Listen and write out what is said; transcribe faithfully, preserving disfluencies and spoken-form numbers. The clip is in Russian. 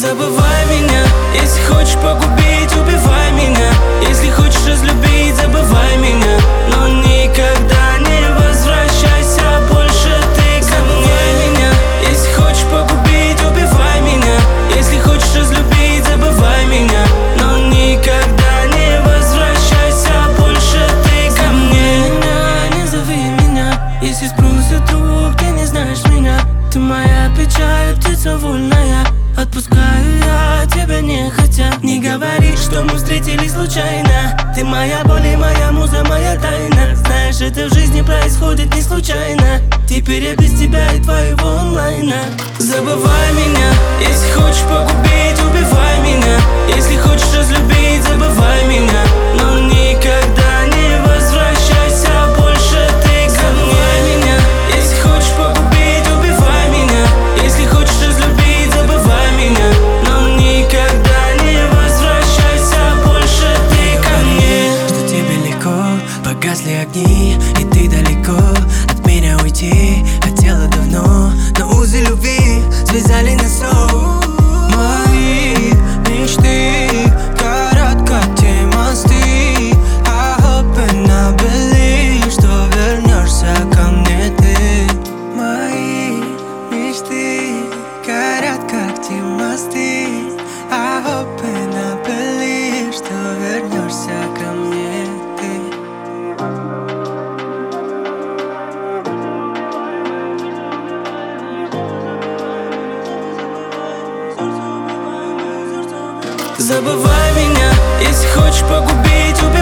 Забывай меня, если хочешь погубить, убивай меня. Если хочешь разлюбить, забывай меня, но никогда не возвращайся больше ты ко мне. Забывай меня, если хочешь погубить, убивай меня. Если хочешь разлюбить, забывай меня, но никогда не возвращайся больше ты ко мне. Не зови меня, если спросят вдруг, ты не знаешь меня. Ты моя печаль, птица вольная. Отпускаю я тебя не хотя. Не говори, что мы встретились случайно. Ты моя боль и моя муза, моя тайна. Знаешь, это в жизни происходит не случайно. Теперь я без тебя и твоего онлайна. Забывай меня, если хочешь погубить, убивай меня. Если хочешь разлюбить, забывай меня, но никогда не возвращайся больше ты ко мне. Забывай меня, если хочешь погубить, убивай меня. Если хочешь разлюбить, забывай меня, но никогда не возвращайся больше ты ко мне. Что тебе легко, погасли огни, и ты далеко от меня уйти. Хотела давно, но узы любви связали нас снова. Мои мечты горят, как те мосты. I hope and I believe, что вернешься ко мне ты. Мои мечты горят, как те мосты. I hope and I believe, что вернешься ко мне ты. Забывай меня, если хочешь погубить, убивай.